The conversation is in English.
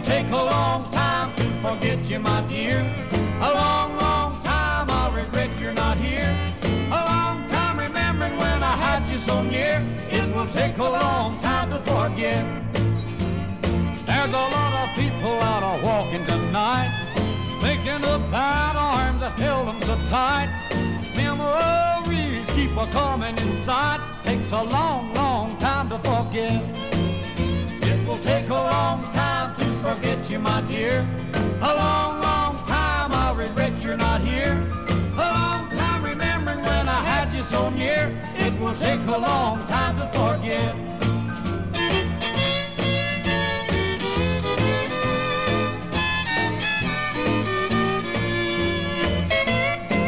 take a long time to forget you, my dear. A long, long time I'll regret you're not here. A long time remembering when I had you so near. It will take a long time to forget. There's a lot of people out walking tonight, thinking about arms that held them so tight. Memories keep a-coming inside. Takes a long, long time to forget. It will take a long time to forget you, my dear. A long, long time I'll regret you're not here. A long time remembering when I had you so near. It will take a long time to forget.